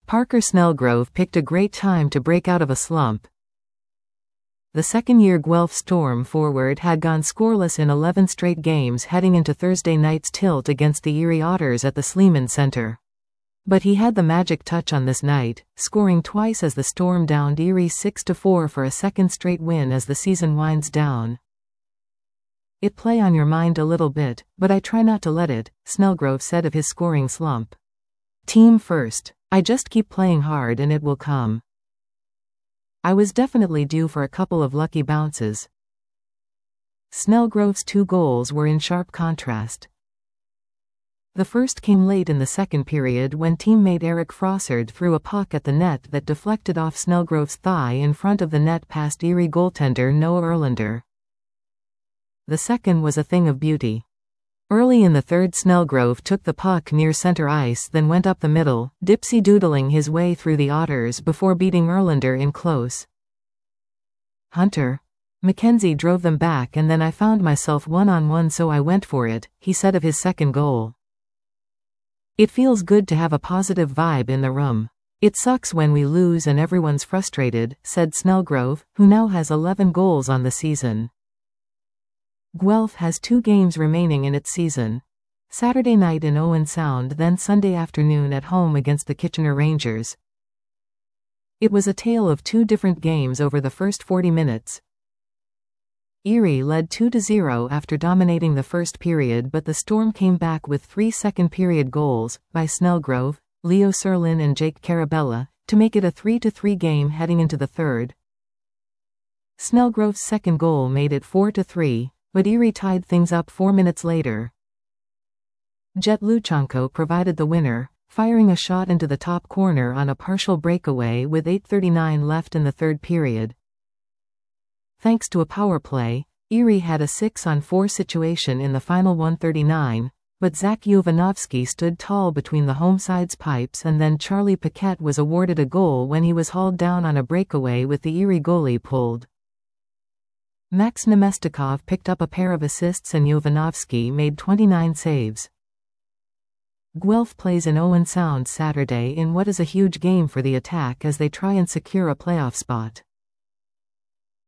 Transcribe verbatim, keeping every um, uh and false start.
Parker Snellgrove picked a great time to break out of a slump. The second-year Guelph Storm forward had gone scoreless in eleven straight games heading into Thursday night's tilt against the Erie Otters at the Sleeman Center. But he had the magic touch on this night, scoring twice as the Storm downed Erie six to four for a second straight win as the season winds down. "It play on your mind a little bit, but I try not to let it," Snellgrove said of his scoring slump. "Team first. I just keep playing hard and it will come. I was definitely due for a couple of lucky bounces." Snellgrove's two goals were in sharp contrast. The first came late in the second period when teammate Eric Frossard threw a puck at the net that deflected off Snellgrove's thigh in front of the net past Erie goaltender Noah Erlander. The second was a thing of beauty. Early in the third, Snellgrove took the puck near center ice, then went up the middle, dipsy-doodling his way through the Otters before beating Erlander in close. "Hunter Mackenzie drove them back and then I found myself one-on-one, so I went for it," he said of his second goal. "It feels good to have a positive vibe in the room. It sucks when we lose and everyone's frustrated," said Snellgrove, who now has eleven goals on the season. Guelph has two games remaining in its season. Saturday night in Owen Sound, then Sunday afternoon at home against the Kitchener Rangers. It was a tale of two different games over the first forty minutes. Erie led two to zero after dominating the first period, but the Storm came back with three second-period goals, by Snellgrove, Leo Serlin and Jake Carabella, to make it a three to three game heading into the third. Snellgrove's second goal made it four to three, but Erie tied things up four minutes later. Jet Luchanko provided the winner, firing a shot into the top corner on a partial breakaway with eight thirty-nine left in the third period. Thanks to a power play, Erie had a six on four situation in the final one thirty-nine, but Zach Jovanovski stood tall between the home side's pipes, and then Charlie Paquette was awarded a goal when he was hauled down on a breakaway with the Erie goalie pulled. Max Nemestikov picked up a pair of assists and Jovanovski made twenty-nine saves. Guelph plays in Owen Sound Saturday in what is a huge game for the Attack as they try and secure a playoff spot.